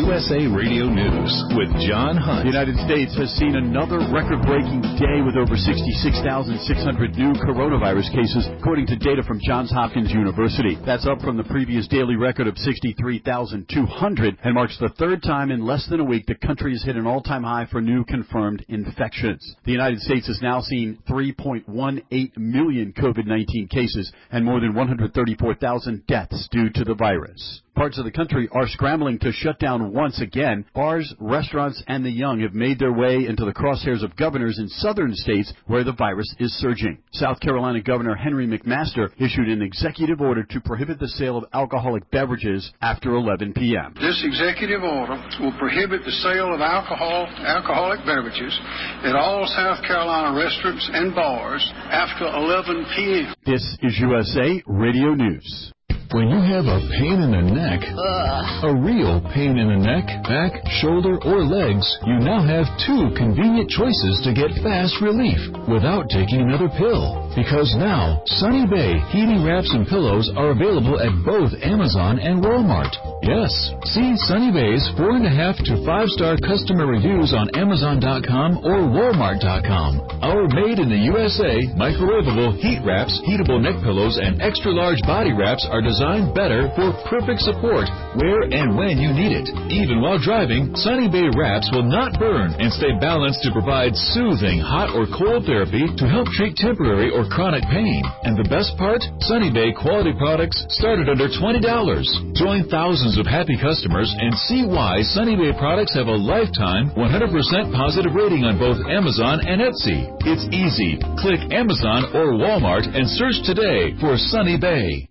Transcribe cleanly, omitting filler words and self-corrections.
USA Radio News with John Hunt. The United States has seen another record-breaking day with over 66,600 new coronavirus cases, according to data from Johns Hopkins University. That's up from the previous daily record of 63,200 and marks the third time in less than a week the country has hit an all-time high for new confirmed infections. The United States has now seen 3.18 million COVID-19 cases and more than 134,000 deaths due to the virus. Parts of the country are scrambling to shut down once again. Bars, restaurants, and the young have made their way into the crosshairs of governors in southern states where the virus is surging. South Carolina Governor Henry McMaster issued an executive order to prohibit the sale of alcoholic beverages after 11 p.m. This executive order will prohibit the sale of alcoholic beverages at all South Carolina restaurants and bars after 11 p.m. This is USA Radio News. When you have a pain in the neck, a real pain in the neck, back, shoulder, or legs, you now have two convenient choices to get fast relief without taking another pill. Because now, Sunny Bay heating wraps and pillows are available at both Amazon and Walmart. Yes, see Sunny Bay's 4.5 to 5-star customer reviews on Amazon.com or Walmart.com. Our made in the USA microwavable heat wraps, heatable neck pillows, and extra large body wraps are designed better for perfect support where and when you need it. Even while driving, Sunny Bay wraps will not burn and stay balanced to provide soothing hot or cold therapy to help treat temporary or chronic pain. And the best part? Sunny Bay quality products start at under $20. Join thousands of happy customers and see why Sunny Bay products have a lifetime 100% positive rating on both Amazon and Etsy. It's easy. Click Amazon or Walmart and search today for Sunny Bay.